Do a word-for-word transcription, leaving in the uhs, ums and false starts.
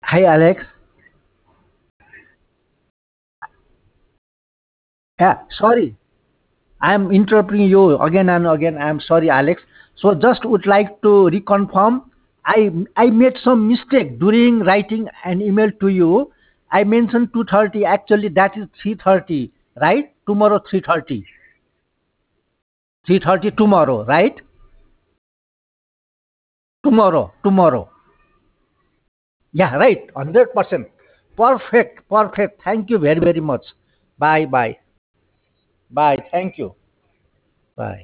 Hi, Alex. Yeah, sorry. I am interrupting you again and again. I am sorry, Alex. So just would like to reconfirm. I I made some mistake during writing an email to you. I mentioned two thirty. Actually, that is three thirty, right? Tomorrow three thirty. three thirty tomorrow, right? Tomorrow, tomorrow. Yeah, right. one hundred percent. Perfect, perfect. Thank you very, very much. Bye, bye. Bye. Thank you. Bye.